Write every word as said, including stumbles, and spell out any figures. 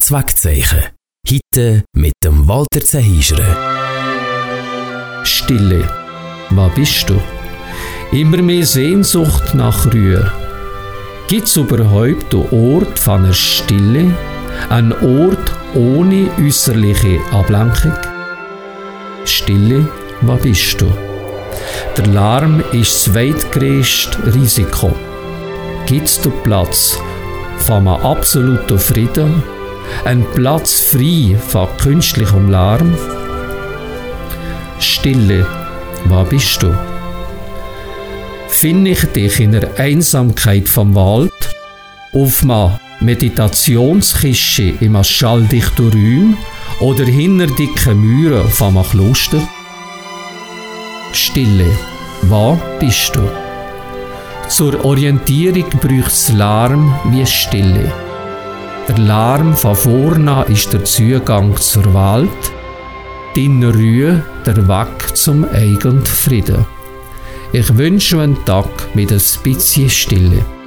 Das Wegzeichen. Heute mit dem Walter Zehyscher. Stille. Was bist du? Immer mehr Sehnsucht nach Ruhe. Gibt es überhaupt einen Ort von einer Stille? Ein Ort ohne äußerliche Ablenkung? Stille. Was bist du? Der Lärm ist das zweitgrößte Risiko. Gibt es den Platz von einem absoluten Frieden? Ein Platz frei von künstlichem Lärm? Stille, was bist du? Finde ich dich in der Einsamkeit vom Wald, auf einer Meditationskiste in einem schalldichten Raum oder hinter dicken Mauern von einem Kloster? Stille, was bist du? Zur Orientierung braucht es Lärm wie Stille. Der Lärm von vorne ist der Zugang zur Welt, die innere Ruhe der Weg zum eigenen Frieden. Ich wünsche einen Tag mit ein bisschen Stille.